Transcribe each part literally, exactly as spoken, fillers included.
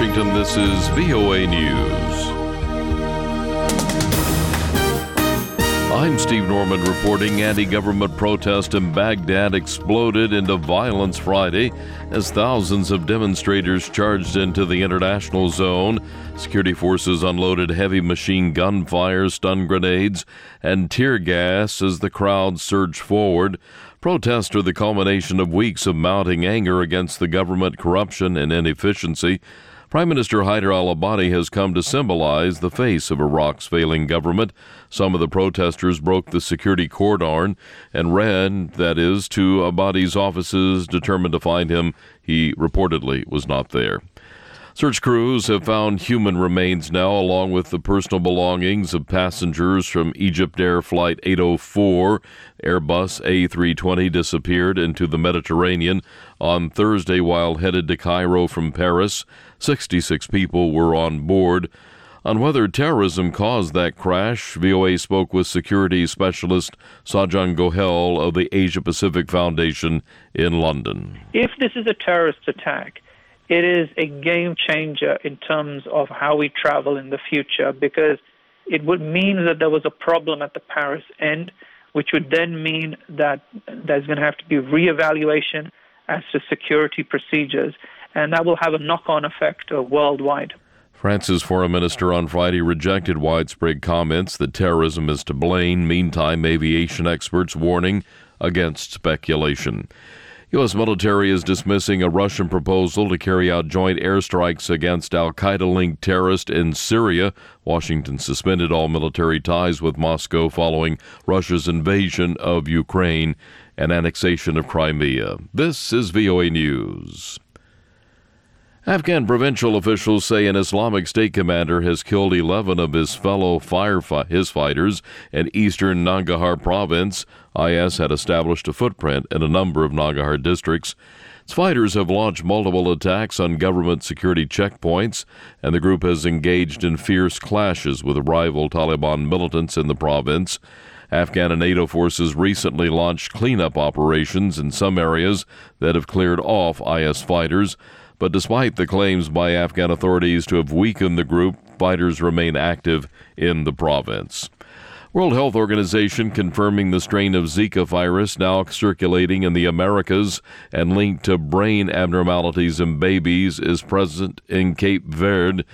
Washington, this is V O A News. I'm Steve Norman reporting. Anti-government protest in Baghdad exploded into violence Friday as thousands of demonstrators charged into the international zone. Security forces unloaded heavy machine gun fire, stun grenades, and tear gas as the crowd surged forward. Protests are the culmination of weeks of mounting anger against the government, corruption, and inefficiency. Prime Minister Haider al-Abadi has come to symbolize the face of Iraq's failing government. Some of the protesters broke the security cordon and ran, that is, to Abadi's offices, determined to find him. He reportedly was not there. Search crews have found human remains now, along with the personal belongings of passengers from Egypt Air Flight eight oh four. Airbus A three twenty disappeared into the Mediterranean on Thursday while headed to Cairo from Paris. sixty-six people were on board. On whether terrorism caused that crash, V O A spoke with security specialist Sajan Gohel of the Asia Pacific Foundation in London. If this is a terrorist attack, it is a game changer in terms of how we travel in the future, because it would mean that there was a problem at the Paris end, which would then mean that there's going to have to be reevaluation as to security procedures, and that will have a knock-on effect uh, worldwide. France's foreign minister on Friday rejected widespread comments that terrorism is to blame. Meantime, aviation experts warning against speculation. U S military is dismissing a Russian proposal to carry out joint airstrikes against al-Qaeda-linked terrorists in Syria. Washington suspended all military ties with Moscow following Russia's invasion of Ukraine and annexation of Crimea. This is V O A News. Afghan provincial officials say an Islamic State commander has killed eleven of his fellow firefight his fighters in eastern Nangarhar province. I S had established a footprint in a number of Nangarhar districts. Its fighters have launched multiple attacks on government security checkpoints, and the group has engaged in fierce clashes with rival Taliban militants in the province. Afghan and NATO forces recently launched cleanup operations in some areas that have cleared off I S fighters. But despite the claims by Afghan authorities to have weakened the group, fighters remain active in the province. World Health Organization confirming the strain of Zika virus now circulating in the Americas and linked to brain abnormalities in babies is present in Cape Verde.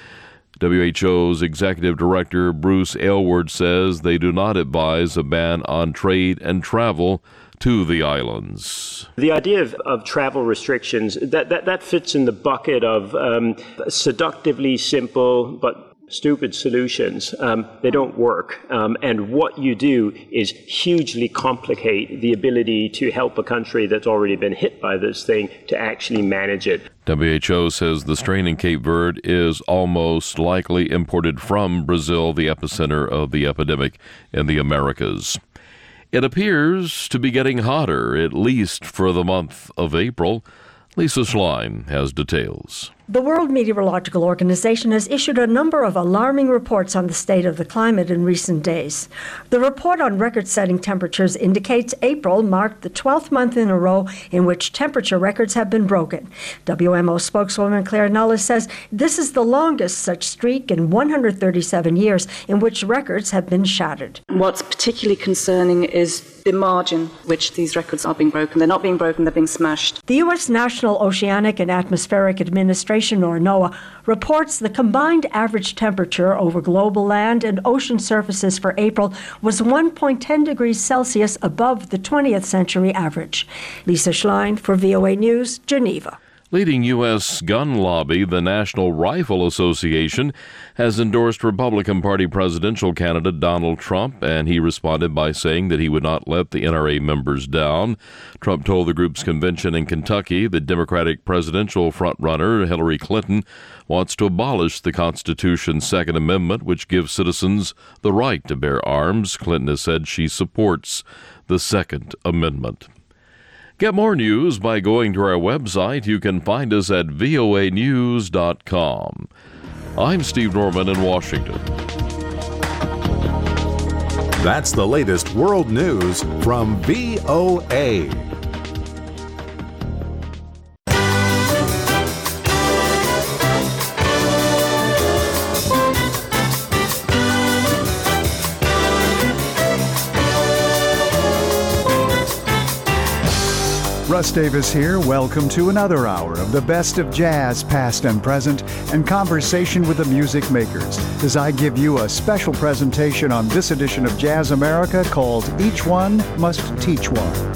W H O's executive director Bruce Aylward says they do not advise a ban on trade and travel to the islands. The idea of, of travel restrictions, that, that, that fits in the bucket of um, seductively simple but stupid solutions. Um, they don't work. Um, and what you do is hugely complicate the ability to help a country that's already been hit by this thing to actually manage it. W H O says the strain in Cape Verde is almost likely imported from Brazil, the epicenter of the epidemic in the Americas. It appears to be getting hotter, at least for the month of April. Lisa Schlein has details. The World Meteorological Organization has issued a number of alarming reports on the state of the climate in recent days. The report on record-setting temperatures indicates April marked the twelfth month in a row in which temperature records have been broken. W M O spokeswoman Claire Nullis says this is the longest such streak in one hundred thirty-seven years in which records have been shattered. What's particularly concerning is the margin which these records are being broken. They're not being broken, they're being smashed. The U S National Oceanic and Atmospheric Administration, or NOAA, reports the combined average temperature over global land and ocean surfaces for April was one point one zero degrees Celsius above the twentieth century average. Lisa Schlein for V O A News, Geneva. Leading U S gun lobby, the National Rifle Association, has endorsed Republican Party presidential candidate Donald Trump, and he responded by saying that he would not let the N R A members down. Trump told the group's convention in Kentucky that Democratic presidential frontrunner Hillary Clinton wants to abolish the Constitution's Second Amendment, which gives citizens the right to bear arms. Clinton has said she supports the Second Amendment. Get more news by going to our website. You can find us at V O A news dot com. I'm Steve Norman in Washington. That's the latest world news from V O A. Russ Davis here. Welcome to another hour of the best of jazz, past and present, and conversation with the music makers, as I give you a special presentation on this edition of Jazz America called Each One Must Teach One.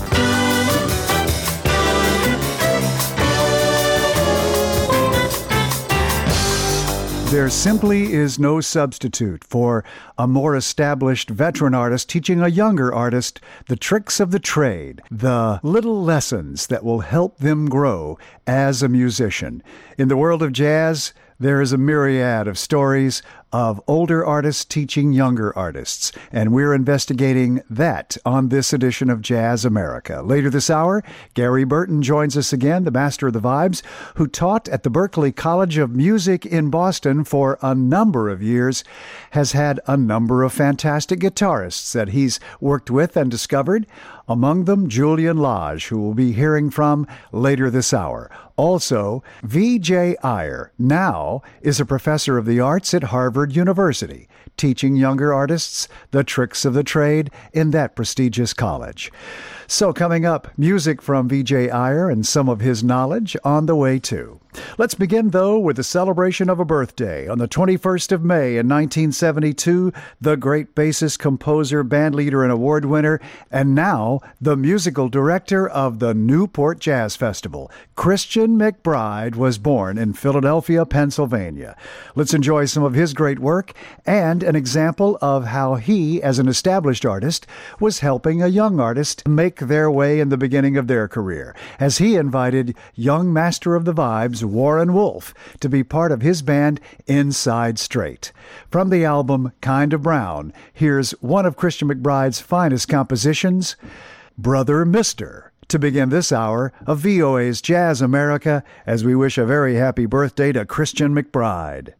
There simply is no substitute for a more established veteran artist teaching a younger artist the tricks of the trade, the little lessons that will help them grow as a musician. In the world of jazz, there is a myriad of stories of older artists teaching younger artists, and we're investigating that on this edition of Jazz America. Later this hour, Gary Burton joins us again, the master of the vibes, who taught at the Berklee College of Music in Boston for a number of years, has had a number of fantastic guitarists that he's worked with and discovered, among them Julian Lage, who we'll be hearing from later this hour. Also, V J Iyer now is a professor of the arts at Harvard University, teaching younger artists the tricks of the trade in that prestigious college. So coming up, music from V J Iyer and some of his knowledge on the way too. Let's begin, though, with the celebration of a birthday. On the twenty-first of May in nineteen seventy-two, the great bassist, composer, bandleader, and award winner, and now the musical director of the Newport Jazz Festival, Christian McBride, was born in Philadelphia, Pennsylvania. Let's enjoy some of his great work and an example of how he, as an established artist, was helping a young artist make their way in the beginning of their career, as he invited young master of the vibes, Warren Wolf, to be part of his band Inside Straight. From the album Kind of Brown, here's one of Christian McBride's finest compositions, Brother Mister, to begin this hour of V O A's Jazz America, as we wish a very happy birthday to Christian McBride.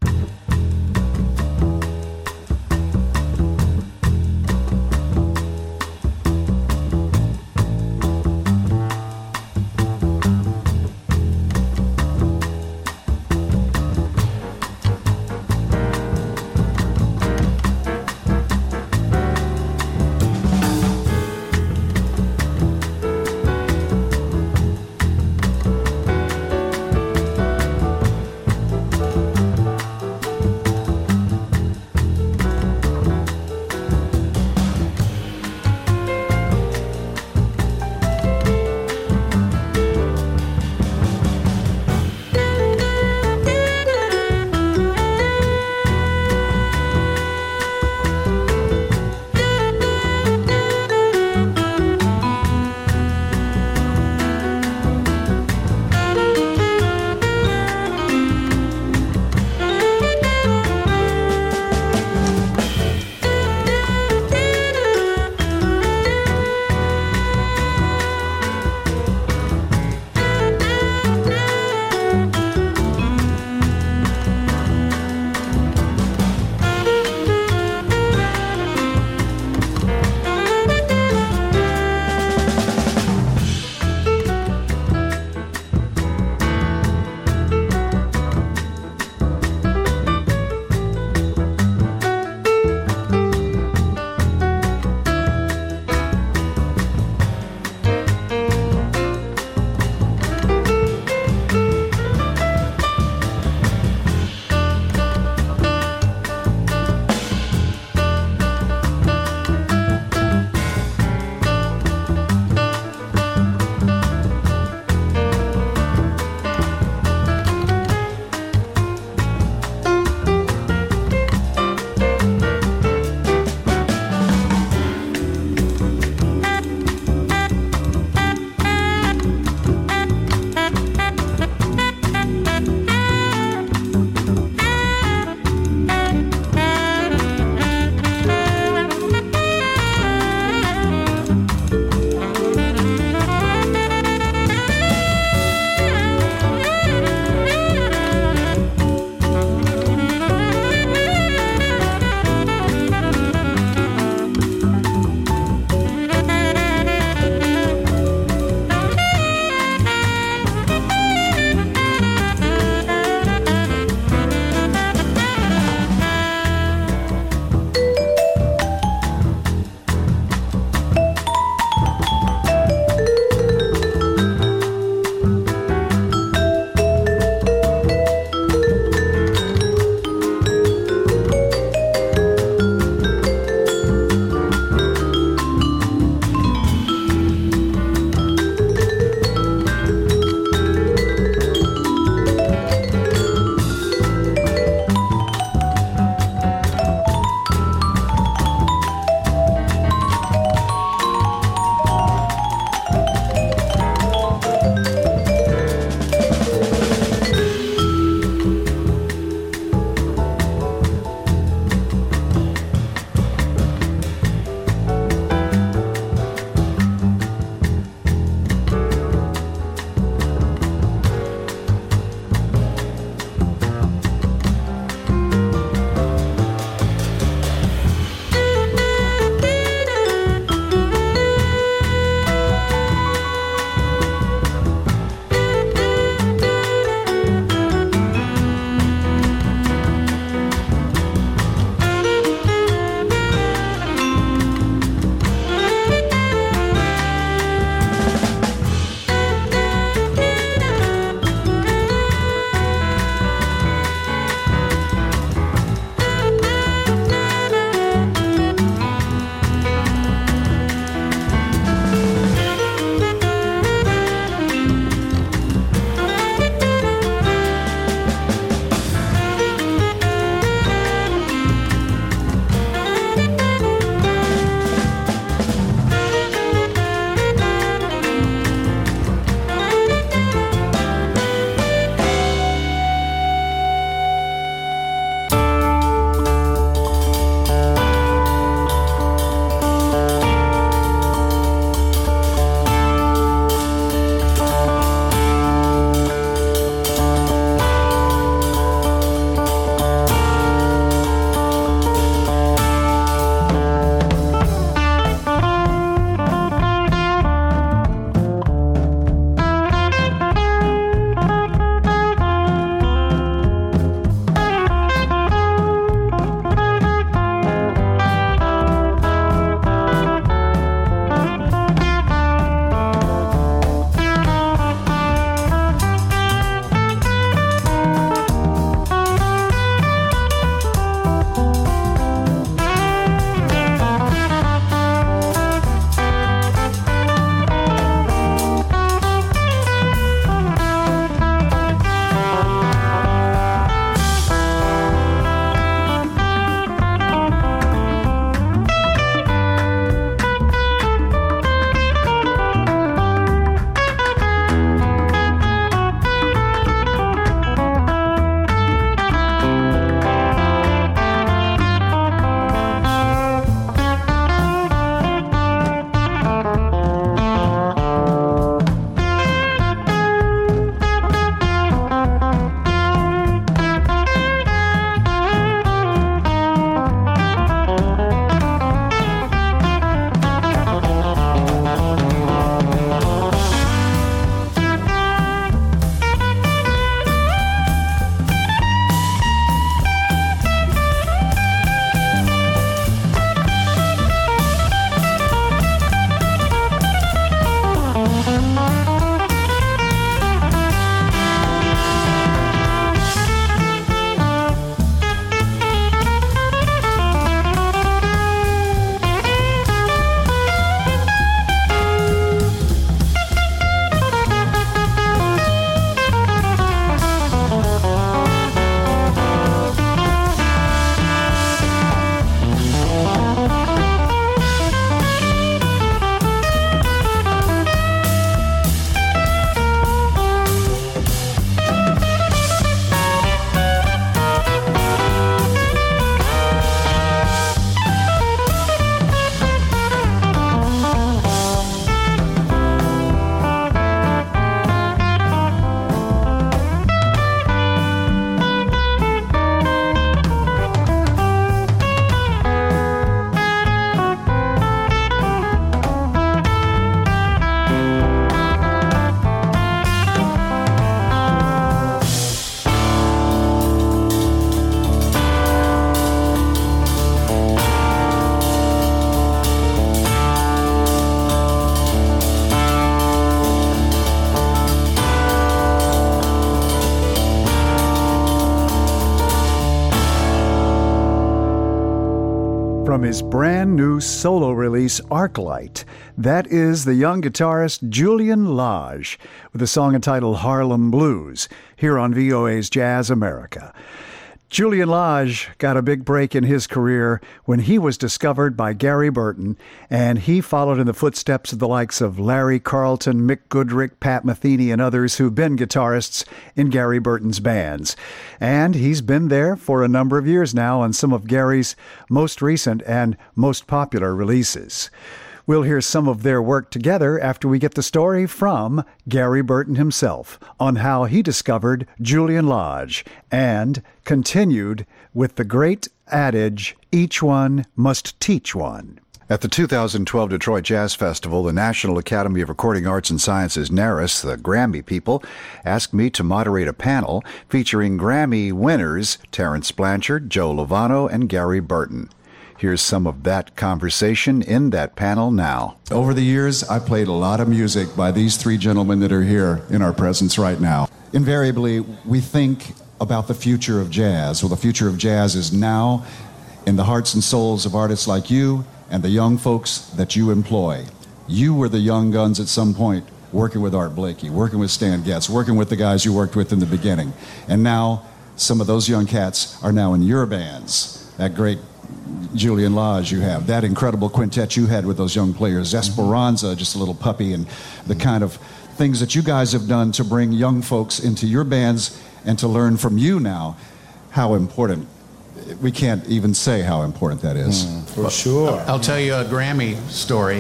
from his brand new solo release, Arclight. That is the young guitarist Julian Lage with a song entitled Harlem Blues, here on V O A's Jazz America. Julian Lage got a big break in his career when he was discovered by Gary Burton, and he followed in the footsteps of the likes of Larry Carlton, Mick Goodrick, Pat Metheny, and others who've been guitarists in Gary Burton's bands. And he's been there for a number of years now on some of Gary's most recent and most popular releases. We'll hear some of their work together after we get the story from Gary Burton himself on how he discovered Julian Lage and continued with the great adage, each one must teach one. At the two thousand twelve Detroit Jazz Festival, the National Academy of Recording Arts and Sciences, NARAS, the Grammy people, asked me to moderate a panel featuring Grammy winners Terrence Blanchard, Joe Lovano, and Gary Burton. Here's some of that conversation in that panel now. Over the years, I played a lot of music by these three gentlemen that are here in our presence right now. Invariably, we think about the future of jazz. Well, the future of jazz is now in the hearts and souls of artists like you and the young folks that you employ. You were the young guns at some point, working with Art Blakey, working with Stan Getz, working with the guys you worked with in the beginning. And now, some of those young cats are now in your bands. That great Julian Lage you have, that incredible quintet you had with those young players, Esperanza, just a little puppy, and the kind of things that you guys have done to bring young folks into your bands and to learn from you now how important. We can't even say how important that is. Mm, for sure. I'll, I'll tell you a Grammy story.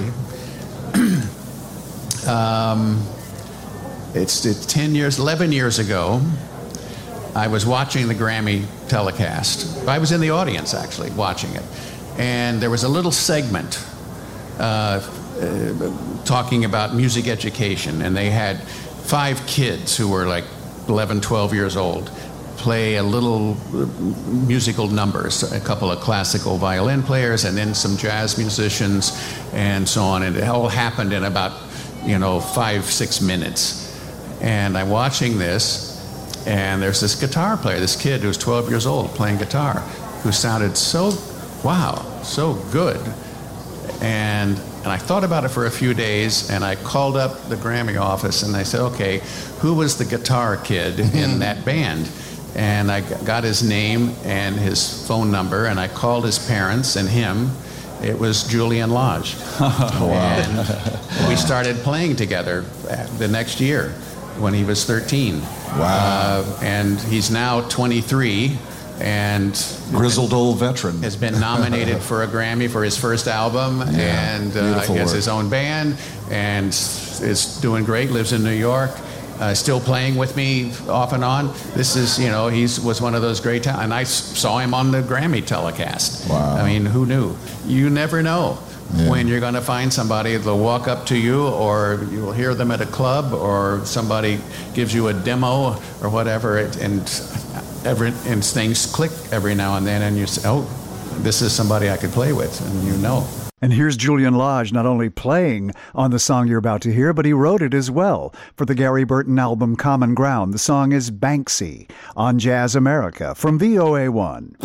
um, it's, it's ten years, eleven years ago. I was watching the Grammy telecast. I was in the audience, actually, watching it. And there was a little segment uh, uh, talking about music education. And they had five kids who were like eleven, twelve years old play a little musical numbers, a couple of classical violin players and then some jazz musicians and so on. And it all happened in about, you know, five, six minutes. And I'm watching this. And there's this guitar player, this kid who's twelve years old playing guitar, who sounded so, wow, so good. And and I thought about it for a few days, and I called up the Grammy office, and I said, okay, who was the guitar kid in that band? And I got his name and his phone number, and I called his parents and him. It was Julian Lage. Wow. And we started playing together the next year when he was thirteen. Wow. Uh, and he's now twenty-three and grizzled old veteran. Has been nominated for a Grammy for his first album, yeah, and uh, he has his own band and is doing great, lives in New York, uh, still playing with me off and on. This is, you know, he was one of those great talents, and I saw him on the Grammy telecast. Wow. I mean, who knew? You never know. Yeah. When you're going to find somebody that'll walk up to you, or you'll hear them at a club, or somebody gives you a demo or whatever, it, and every and things click every now and then, and you say, oh, this is somebody I could play with, and you know. And here's Julian Lage not only playing on the song you're about to hear, but he wrote it as well for the Gary Burton album Common Ground. The song is Banksy on Jazz America from V O A one.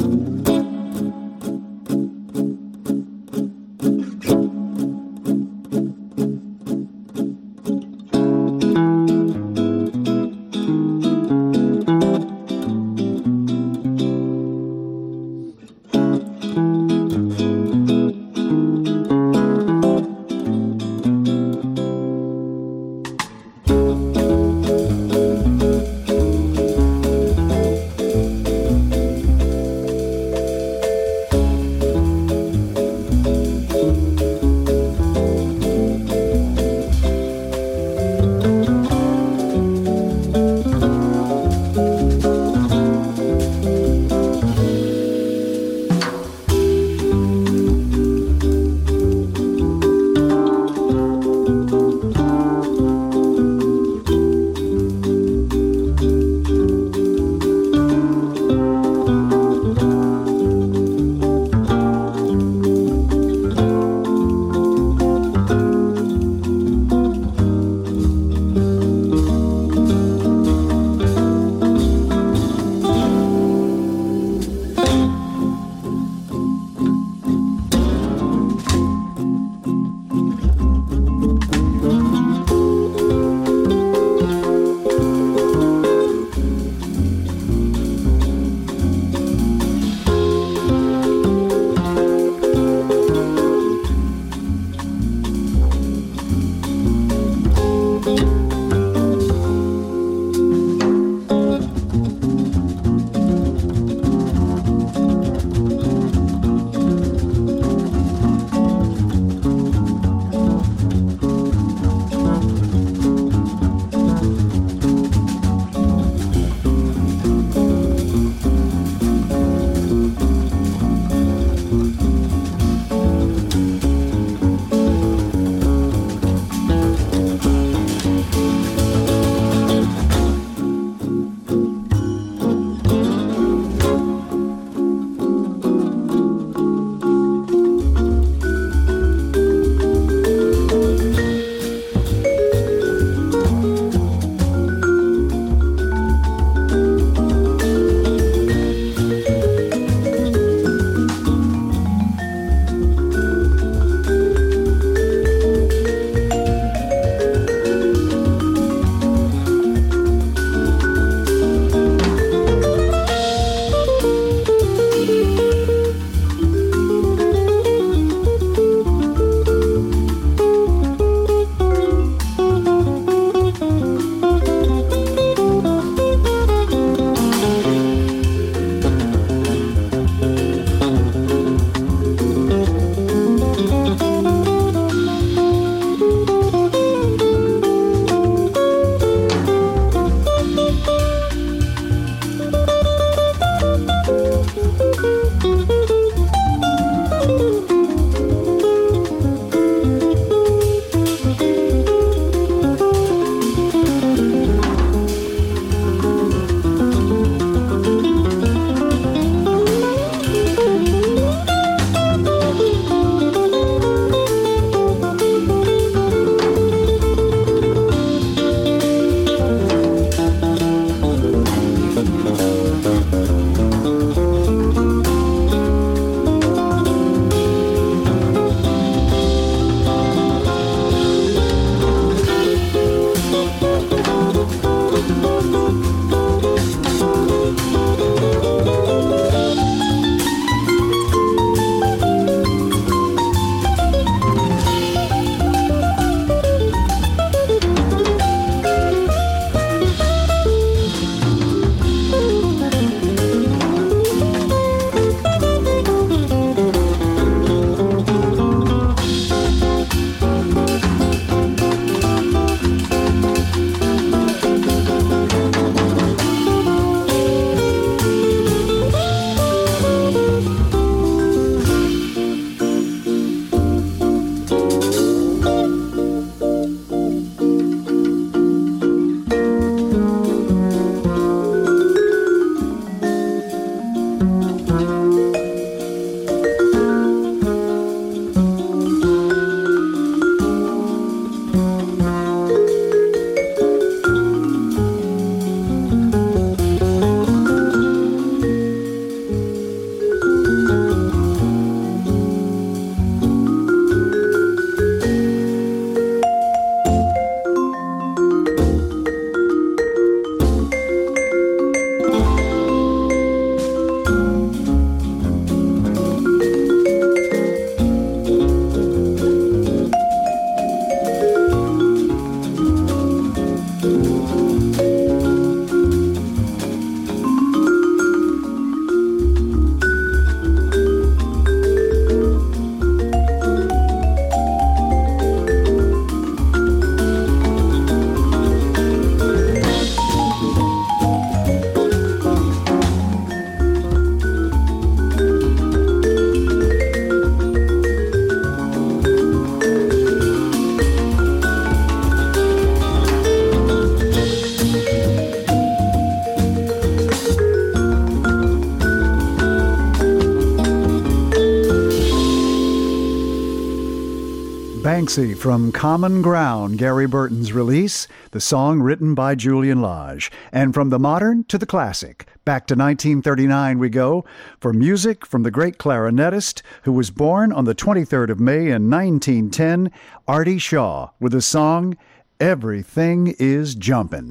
Fancy from Common Ground, Gary Burton's release, the song written by Julian Lage. And from the modern to the classic, back to nineteen thirty-nine we go, for music from the great clarinetist who was born on the twenty-third of May in nineteen ten, Artie Shaw, with the song Everything is Jumpin'.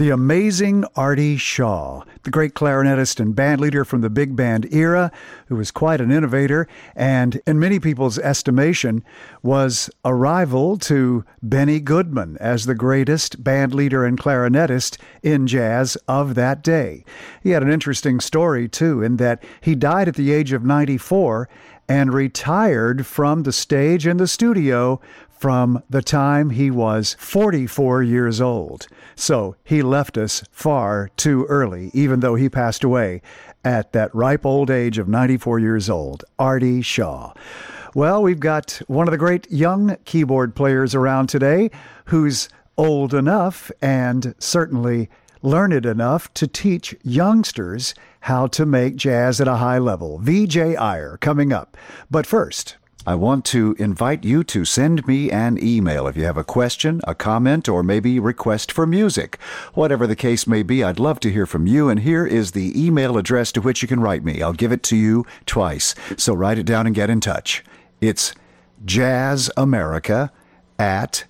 The amazing Artie Shaw, the great clarinetist and bandleader from the big band era, who was quite an innovator and, in many people's estimation, was a rival to Benny Goodman as the greatest bandleader and clarinetist in jazz of that day. He had an interesting story, too, in that he died at the age of ninety-four and retired from the stage and the studio from the time he was forty-four years old. So he left us far too early, even though he passed away at that ripe old age of ninety-four years old, Artie Shaw. Well, we've got one of the great young keyboard players around today who's old enough and certainly learned enough to teach youngsters how to make jazz at a high level. V J Iyer coming up. But first, I want to invite you to send me an email if you have a question, a comment, or maybe request for music. Whatever the case may be, I'd love to hear from you, and here is the email address to which you can write me. I'll give it to you twice, so write it down and get in touch. It's jazzamerica at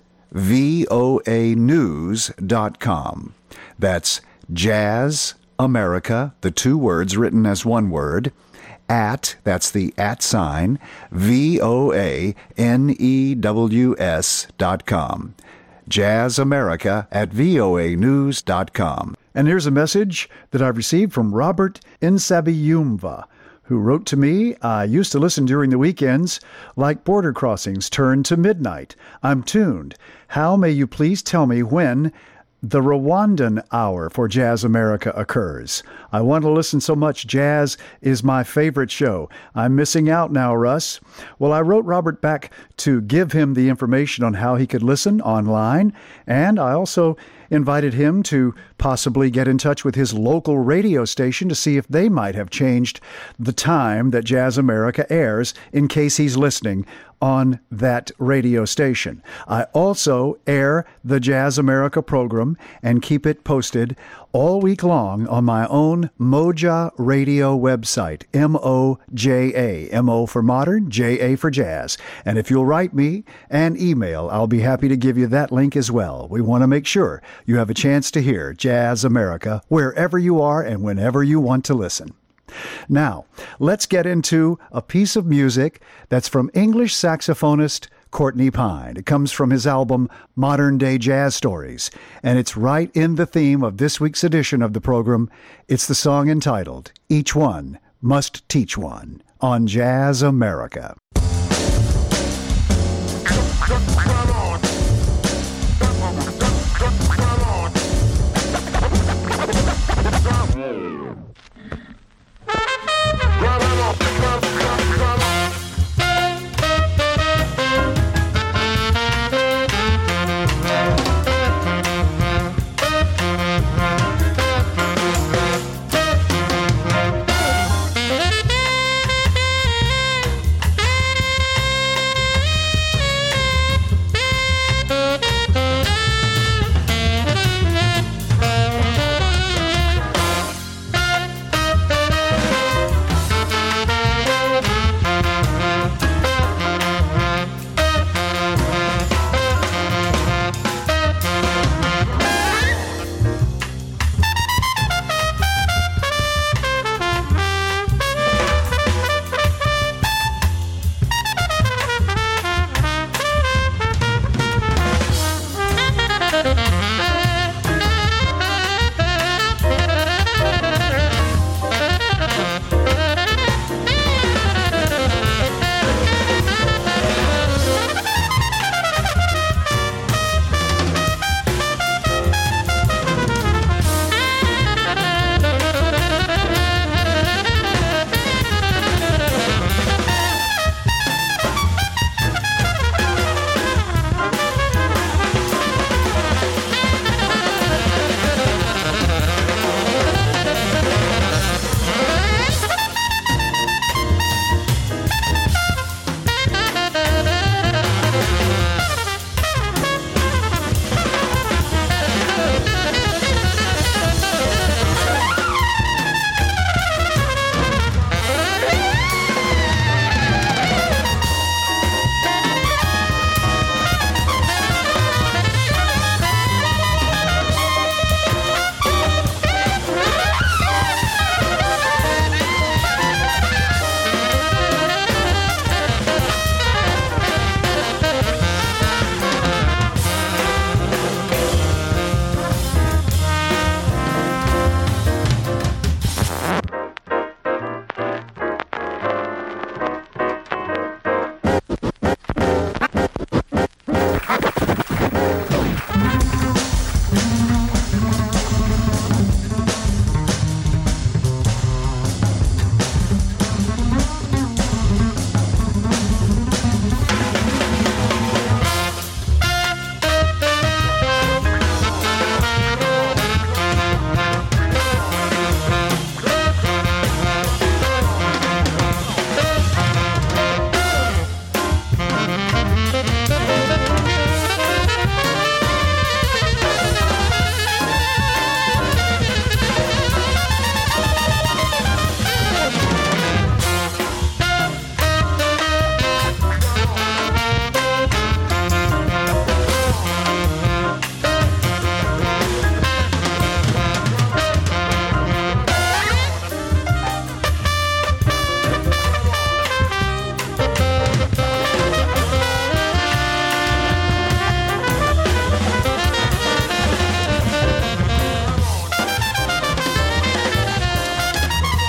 voa news dot com. That's jazzamerica, the two words written as one word, at, that's the at sign, V O A N E W S dot com. jazzamerica at voa news dot com. And here's a message that I've received from Robert Insabiyumva, who wrote to me, I used to listen during the weekends, like Border Crossings turn to midnight. I'm tuned. How may you please tell me when the Rwandan Hour for Jazz America occurs? I want to listen so much. Jazz is my favorite show. I'm missing out now, Russ. Well, I wrote Robert back to give him the information on how he could listen online, and I also invited him to possibly get in touch with his local radio station to see if they might have changed the time that Jazz America airs in case he's listening on that radio station. I also air the Jazz America program and keep it posted all week long on my own Moja Radio website, M O J A, M O for modern, J A for jazz. And if you'll write me an email, I'll be happy to give you that link as well. We want to make sure you have a chance to hear Jazz America wherever you are and whenever you want to listen. Now, let's get into a piece of music that's from English saxophonist Courtney Pine. It comes from his album Modern Day Jazz Stories, and it's right in the theme of this week's edition of the program. It's the song entitled Each One Must Teach One on Jazz America.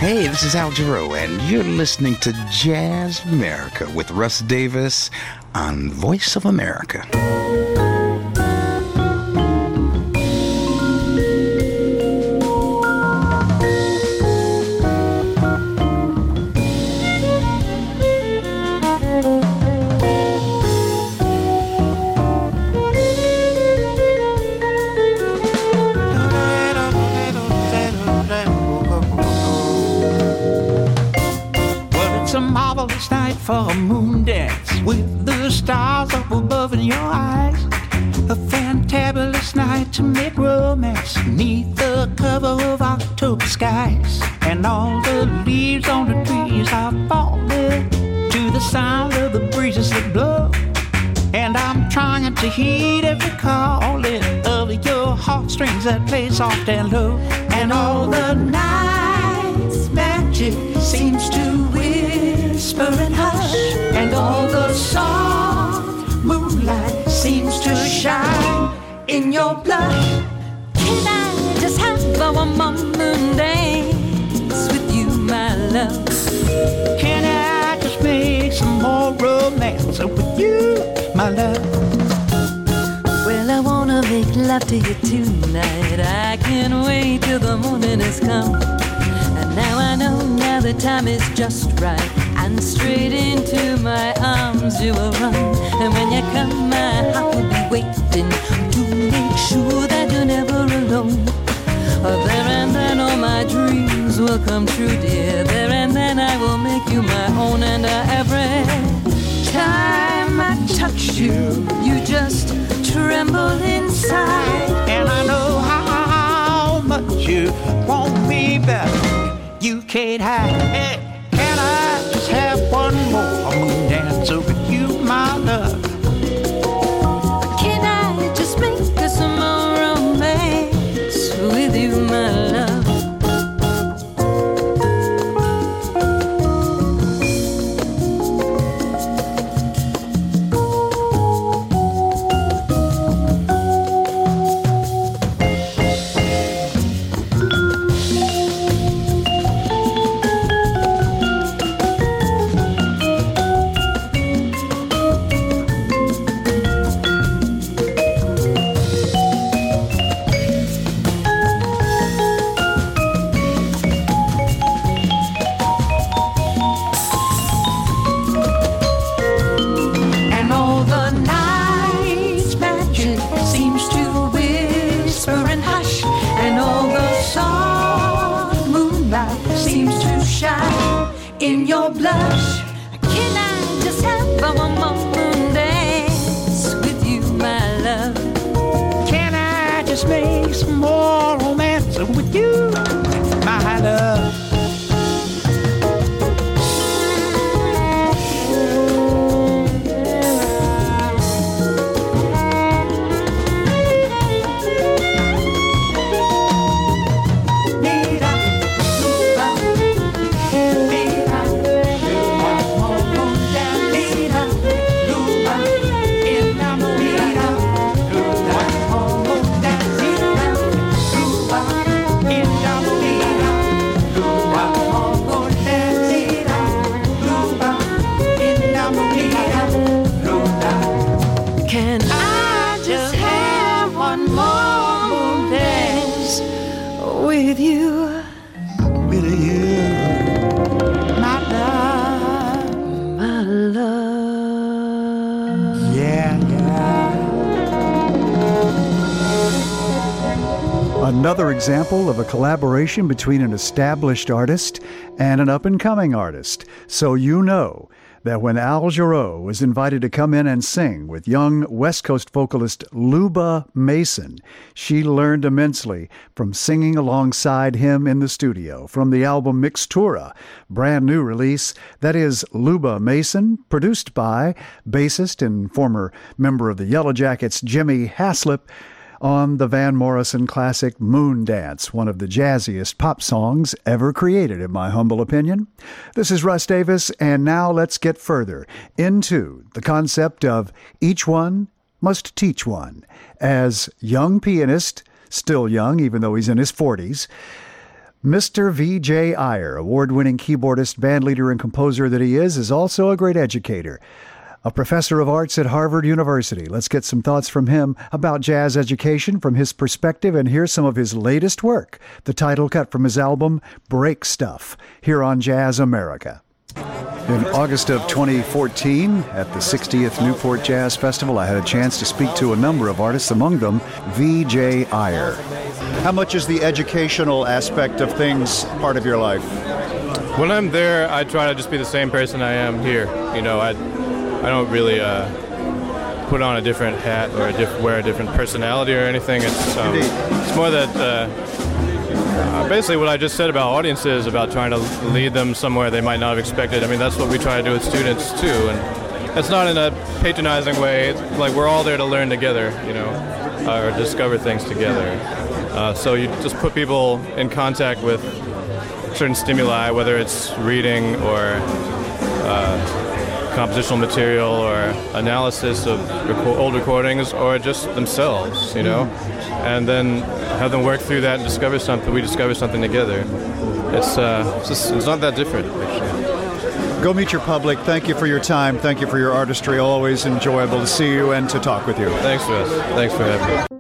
Hey, this is Al Jarreau, and you're listening to Jazz America with Russ Davis on Voice of America. For a moon dance with the stars up above in your eyes. A fantabulous night to make romance neath the cover of October skies. And all the leaves on the trees are falling to the sound of the breezes that blow. And I'm trying to heed every calling of your heartstrings that play soft and low. And all the night's magic seems to whisper and hush, and all the soft moonlight seems to shine in your blush. Can I just have a one more moon dance with you, my love? Can I just make some more romance with you, my love? Well, I wanna make love to you tonight. I can't wait till the morning has come. And now I know now the time is just right, and straight into my arms you will run. And when you come, my heart will be waiting to make sure that you're never alone. Oh, there and then all my dreams will come true, dear. There and then I will make you my own. And uh, every time I touch you, you just tremble inside. And I know how much you want me back. You can't hide. Hey, can I just have one more moon dance with you, my love? Can I just make some more romance with you, my love? In your blush, can I just have a one more moon dance with you, my love? Can I just make some more romance with you, my love? With you, with you, my love, my love. Yeah, yeah. Another example of a collaboration between an established artist and an up-and-coming artist. So you know that when Al Jarreau was invited to come in and sing with young West Coast vocalist Luba Mason, she learned immensely from singing alongside him in the studio. From the album Mixtura, brand new release, that is Luba Mason, produced by bassist and former member of the Yellow Jackets Jimmy Haslip, on the Van Morrison classic Moon Dance, one of the jazziest pop songs ever created, in my humble opinion. This is Russ Davis, and now let's get further into the concept of each one must teach one. As young pianist, still young even though he's in his forties, Mister V J Iyer, award-winning keyboardist, bandleader, and composer that he is, is also a great educator. A professor of arts at Harvard University. Let's get some thoughts from him about jazz education from his perspective, and here's some of his latest work, the title cut from his album, Break Stuff, here on Jazz America. In August of twenty fourteen, at the sixtieth Newport Jazz Festival, I had a chance to speak to a number of artists, among them V J Iyer. How much is the educational aspect of things part of your life? When I'm there, I try to just be the same person I am here. You know, I, I don't really uh, put on a different hat or a diff- wear a different personality or anything. It's, um, it's more that uh, uh, basically what I just said about audiences, about trying to lead them somewhere they might not have expected. I mean, that's what we try to do with students too, and it's not in a patronizing way. It's like we're all there to learn together, you know, or discover things together. Uh, so you just put people in contact with certain stimuli, whether it's reading or uh, compositional material or analysis of reco- old recordings, or just themselves, you know, and then have them work through that and discover something. We discover something together. It's, uh, it's, just, it's not that different, actually. Go meet your public. Thank you for your time. Thank you for your artistry. Always enjoyable to see you and to talk with you. Thanks, Russ. Thanks for having me.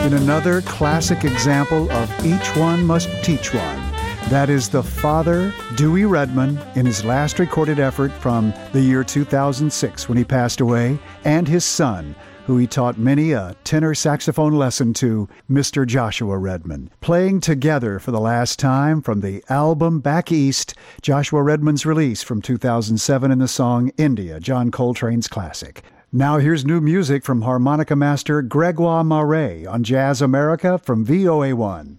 in another classic example of each one must teach one. That is the father, Dewey Redman, in his last recorded effort from the year two thousand six when he passed away, and his son, who he taught many a tenor saxophone lesson to, Mister Joshua Redman. Playing together for the last time from the album Back East, Joshua Redman's release from two thousand seven in the song India, John Coltrane's classic. Now here's new music from harmonica master Gregoire Marais on Jazz America from V O A one.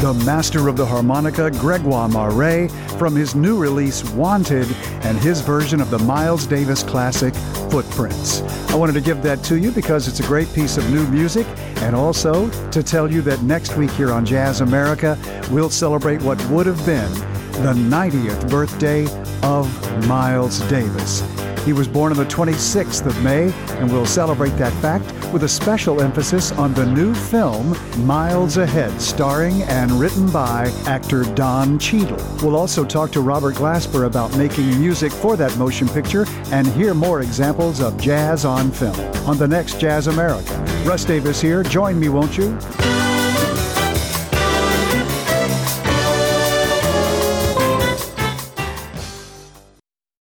the master of the harmonica, Gregoire Marais, from his new release, Wanted, and his version of the Miles Davis classic, Footprints. I wanted to give that to you because it's a great piece of new music, and also to tell you that next week here on Jazz America, we'll celebrate what would have been the ninetieth birthday of Miles Davis. He was born on the twenty-sixth of May, and we'll celebrate that fact with a special emphasis on the new film, Miles Ahead, starring and written by actor Don Cheadle. We'll also talk to Robert Glasper about making music for that motion picture and hear more examples of jazz on film on the next Jazz America. Russ Davis here. Join me, won't you?